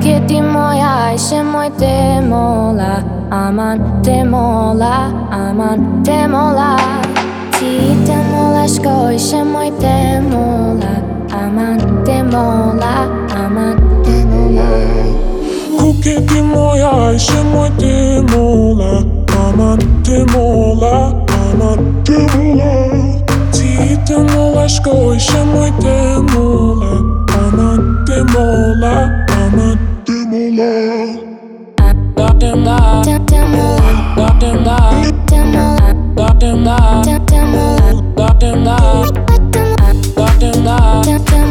ti moja ishe moj te mola Aman te mola, aman te mola Ti te mola shko ishe moj te mola Aman te mola, aman te mola Kuke ti moja ishe moj te mola Aman te mola, aman te mola Ti te mola shko ishe moj te mola Aman te mola, aman te mola Te mola, te mola, te mola, te mola, te mola, te mola, te mola, te mola, te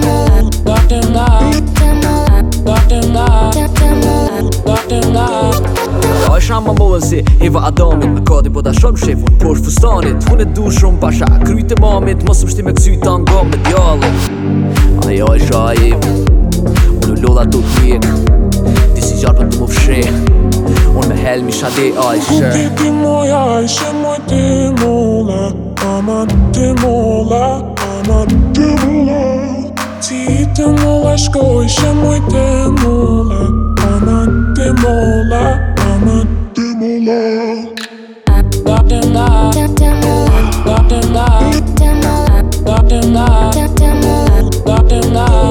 mola. Għax għamma mowzi, Iva għadomit Ma kodi boda xom xefun Porx fustanit Hun id-du xrum paxa Krujti mamit Ma subxti me ksuitan gomit jallit Ajaj xajib Unu l-lola tutnik Disi ġarba d-dumu fxieħ Un meħel mi xadi għajxe Kuke ti moja ishe moj te mola Aman te mola, aman te mola Ti te mola shko ishe moj te mola Aman te mola, aman te mola Te mola, te mola, te mola, te mola, te mola, te mola, te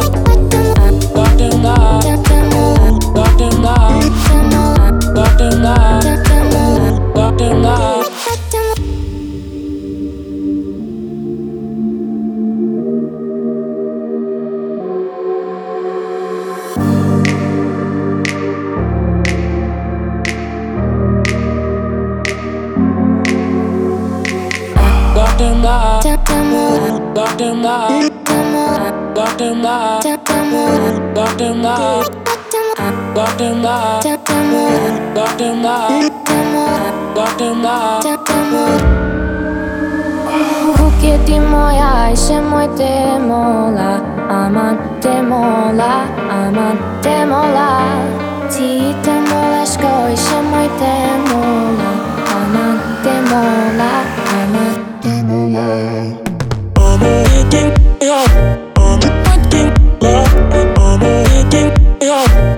mola. Kuke ti moja ishe moj te mola Aman te mola, aman te mola Ti te mola shko ishe moj te mola Aman te mola, aman te mola I'm waiting, yeah. I'm waiting, yeah. I'm waiting, yeah.